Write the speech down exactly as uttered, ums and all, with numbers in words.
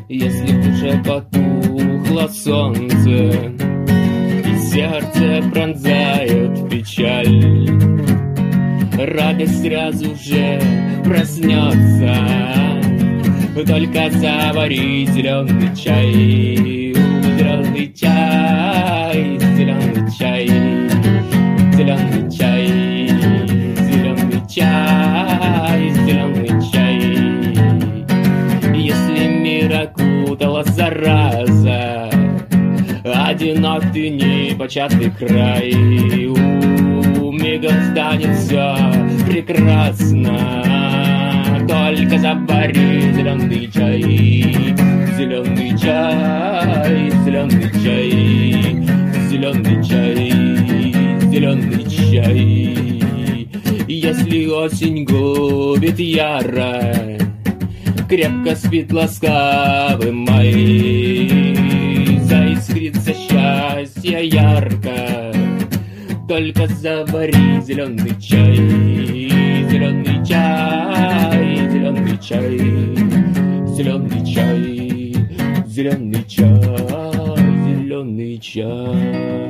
Если б уже потухло солнце и сердце пронзает печаль, радость сразу же проснется. Только завари зеленый чай, зеленый чай, зеленый чай, зеленый чай, зеленый чай, зеленый чай. Если мир окутала зараза, одинок ты непочатый край, мигом станет все прекрасно. Только завари зеленый чай, зеленый чай, зеленый чай, зеленый чай, зеленый чай. Если осень губит яро, крепко спит ласкавый май, заискрится счастье ярко. Только завари зеленый чай, зеленый чай, зеленый чай, зеленый чай, зеленый чай, зеленый чай.